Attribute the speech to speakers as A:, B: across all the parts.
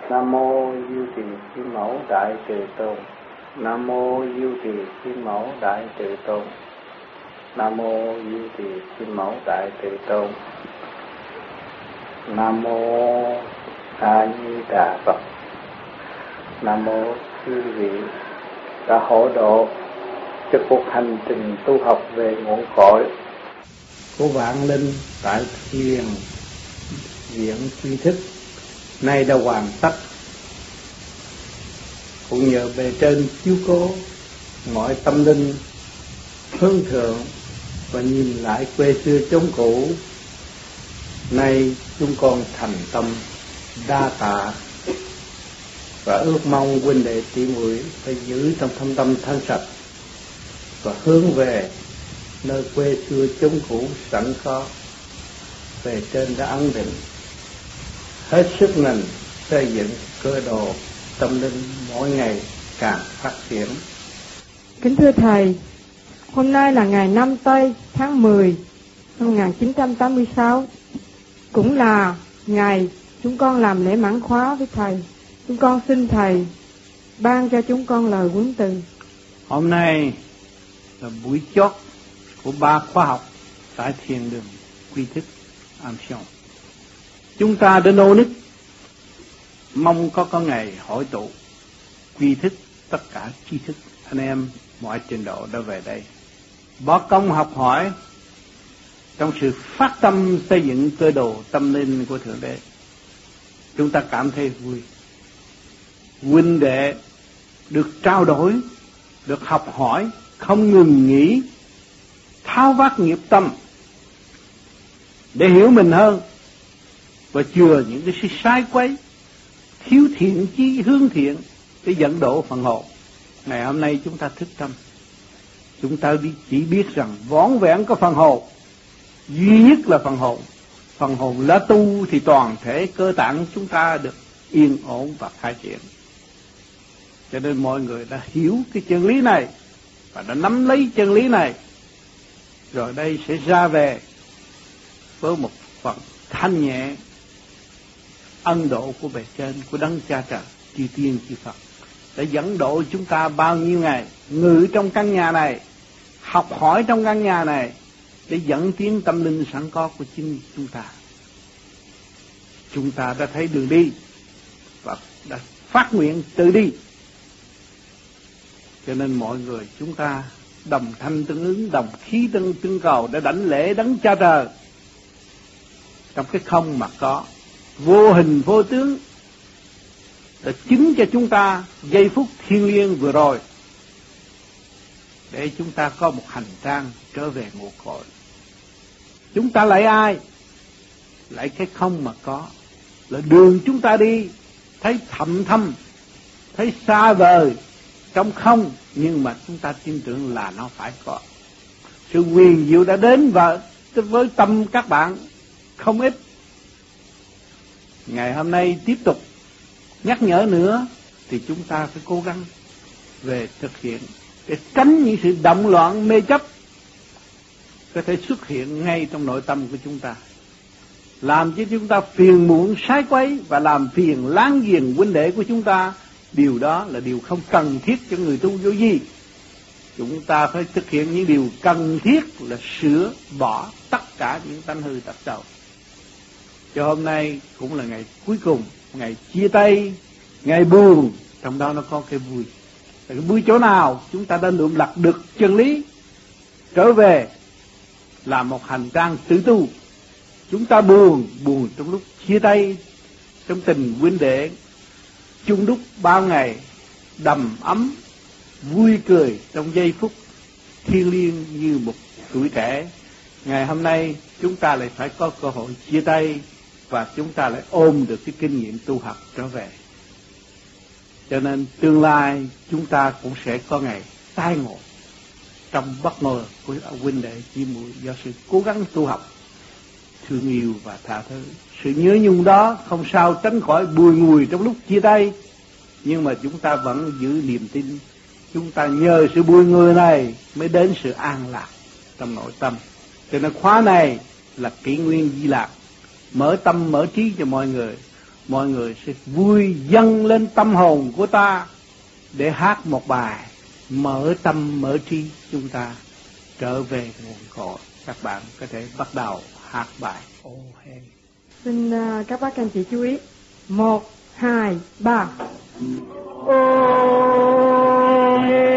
A: Nam mô Diêu Trì Kim Mẫu Đại Từ Tôn. Nam mô Diêu Trì Kim Mẫu Đại Từ Tôn. Nam mô Diêu Trì Kim Mẫu Đại Từ Tôn. Nam mô A Di Đà Phật. Nam mô chư vị đã hỗ độ cho cuộc hành trình tu học về nguồn cội của vạn linh tại thiền viện tri thức nay đã hoàn tất. Cũng nhờ bề trên chiếu cố, mọi tâm linh hướng thượng và nhìn lại quê xưa chốn cũ. Nay chúng con thành tâm đa tạ và ước mong huynh đệ tỷ muội phải giữ trong thâm tâm thanh sạch và hướng về nơi quê xưa chốn cũ sẵn có. Bề trên đã ấn định hết sức mình xây dựng cơ đồ tâm linh mỗi ngày càng phát triển.
B: Kính thưa Thầy, hôm nay là ngày 5 Tây tháng 10 năm 1986, cũng là ngày chúng con làm lễ mãn khóa với Thầy. Chúng con xin Thầy ban cho chúng con lời huấn từ.
C: Hôm nay là buổi chót của 3 khóa học tại thiền đường Quy Thức Am Sion. Chúng ta đã nô nức mong có ngày hội tụ quy thức tất cả tri thức anh em mọi trình độ đã về đây, bỏ công học hỏi trong sự phát tâm xây dựng cơ đồ tâm linh của Thượng Đế. Chúng ta cảm thấy vui. Huynh đệ được trao đổi, được học hỏi, không ngừng nghỉ, tháo vát nghiệp tâm để hiểu mình hơn và chừa những cái sự sai quấy, thiếu thiện chí hướng thiện để dẫn độ phần hồn. Ngày hôm nay chúng ta thức tâm, chúng ta chỉ biết rằng vỏn vẹn có phần hồn, duy nhất là phần hồn. Phần hồn lá tu thì toàn thể cơ tạng chúng ta được yên ổn và khai triển. Cho nên mọi người đã hiểu cái chân lý này và đã nắm lấy chân lý này, rồi đây sẽ ra về với một phần thanh nhẹ ân độ của bề trên, của đấng cha trời, chư tiên chư Phật đã dẫn độ chúng ta bao nhiêu ngày ngự trong căn nhà này, học hỏi trong căn nhà này để dẫn tiến tâm linh sẵn có của chính chúng ta. Chúng ta đã thấy đường đi và đã phát nguyện tự đi. Cho nên mọi người chúng ta đồng thanh tương ứng, đồng khí tương cầu để đảnh lễ đấng cha trời trong cái không mà có, vô hình vô tướng, đã chứng cho chúng ta giây phút thiêng liêng vừa rồi để chúng ta có một hành trang trở về nguồn cội. Chúng ta lại ai? Lại cái không mà có, là đường chúng ta đi, thấy thầm thâm, thấy xa vời trong không, nhưng mà chúng ta tin tưởng là nó phải có. Sự huyền diệu đã đến và với tâm các bạn không ít. Ngày hôm nay tiếp tục nhắc nhở nữa thì chúng ta phải cố gắng về thực hiện để tránh những sự động loạn mê chấp có thể xuất hiện ngay trong nội tâm của chúng ta, làm cho chúng ta phiền muộn sai quấy và làm phiền láng giềng huynh đệ của chúng ta. Điều đó là điều không cần thiết cho người tu vô vi. Chúng ta phải thực hiện những điều cần thiết là sửa bỏ tất cả những tánh hư tật xấu. Cho hôm nay cũng là ngày cuối cùng, ngày chia tay, ngày buồn, trong đó nó có cái vui. Cái vui chỗ nào? Chúng ta đã lượm lặt được chân lý, trở về làm một hành trang tự tu. Chúng ta buồn trong lúc chia tay, trong tình huynh đệ chung đúc bao ngày, đầm ấm, vui cười trong giây phút thiêng liêng như một tuổi trẻ. Ngày hôm nay chúng ta lại phải có cơ hội chia tay và chúng ta lại ôm được cái kinh nghiệm tu học trở về. Cho nên tương lai chúng ta cũng sẽ có ngày tai ngộ trong bất ngờ của huynh đệ chị muội do sự cố gắng tu học, thương yêu và tha thứ. Sự nhớ nhung đó không sao tránh khỏi bùi ngùi trong lúc chia tay, nhưng mà chúng ta vẫn giữ niềm tin. Chúng ta nhờ sự bùi ngùi này mới đến sự an lạc trong nội tâm. Cho nên khóa này là kỷ nguyên di lạc, mở tâm mở trí cho mọi người. mọi người sẽ vui dâng lên tâm hồn của ta để hát một bài mở tâm mở trí chúng ta trở về nguồn cội. Các bạn có thể bắt đầu hát bài Ô Hê.
B: Xin các bác anh chị chú ý. 1, 2, 3. Ô Hê.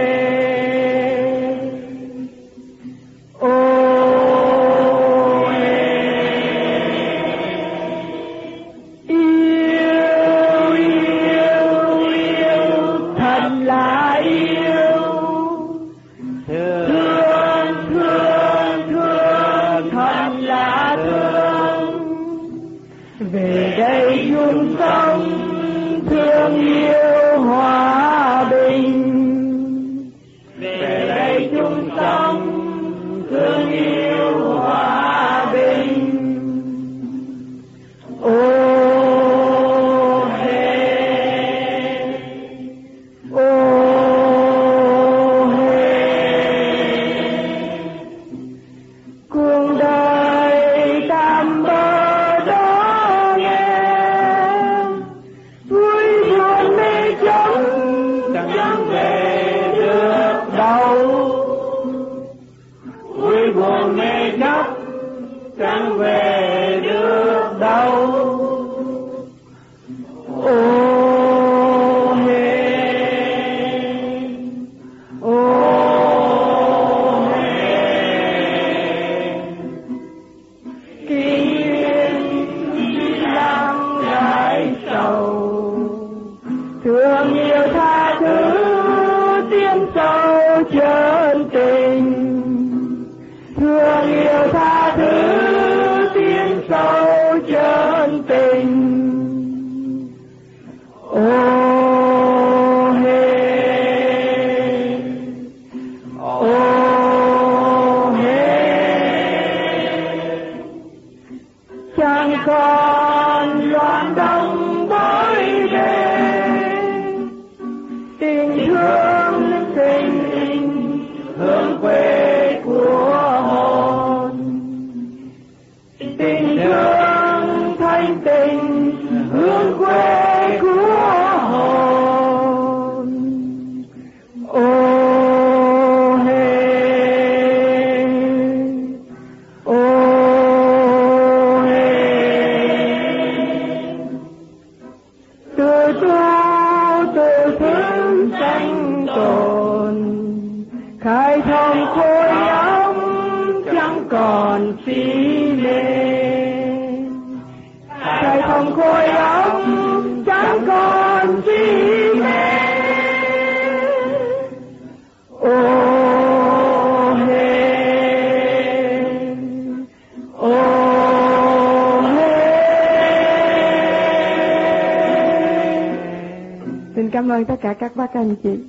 B: Cảm ơn tất cả các bác anh chị.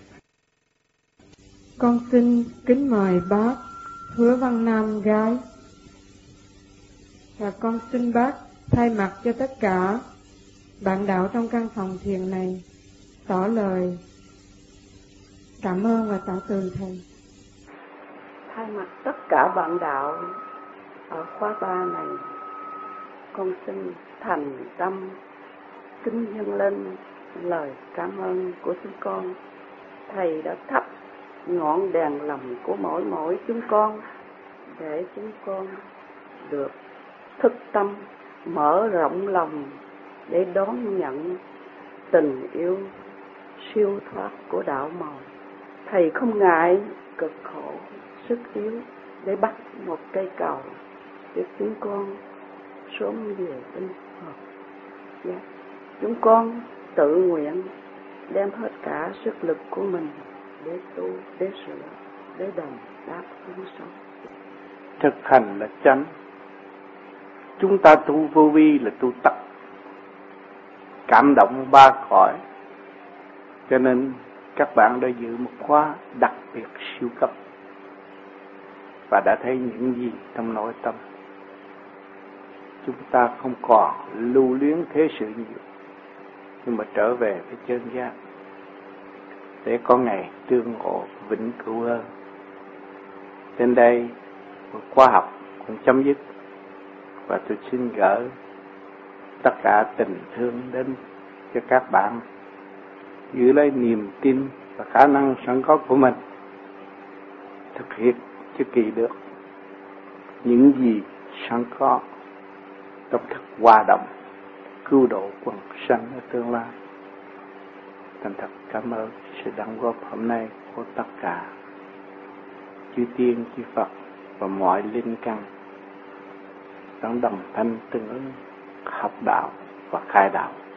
B: Con xin kính mời bác Hứa Văn Nam gái, và con xin bác thay mặt cho tất cả bạn đạo trong căn phòng thiền này tỏ lời cảm ơn và tạ từ thầy.
D: Thay mặt tất cả bạn đạo ở khóa 3 này, con xin thành tâm kính dâng lên lời cảm ơn của chúng con. Thầy đã thắp ngọn đèn lòng của mỗi chúng con để chúng con được thức tâm, mở rộng lòng để đón nhận tình yêu siêu thoát của đạo màu. Thầy không ngại cực khổ, sức yếu để bắt một cây cầu để chúng con sớm về tinh Phật. Chúng con tự nguyện đem hết cả sức lực của mình để tu, để sửa, để đền đáp chúng sống.
C: Thực hành là chánh. Chúng ta tu vô vi là tu tập, cảm động ba cõi. Cho nên các bạn đã giữ một khóa đặc biệt siêu cấp và đã thấy những gì trong nội tâm. Chúng ta không còn lưu luyến thế sự nhiều, nhưng mà trở về với chân giác để có ngày tương ngộ vĩnh cửu hơn. Đến đây khóa học cũng chấm dứt, và tôi xin gửi
A: tất cả tình thương đến cho các bạn, giữ lấy niềm tin và khả năng sẵn có của mình, thực hiện cho kỳ được những gì sẵn có trong thức hòa đồng cứu độ quần sanh ở tương lai. Thành thật cảm ơn sự đóng góp hôm nay của tất cả chư tiên, chư Phật và mọi linh căn đang đồng thanh tương ứng học đạo và khai đạo.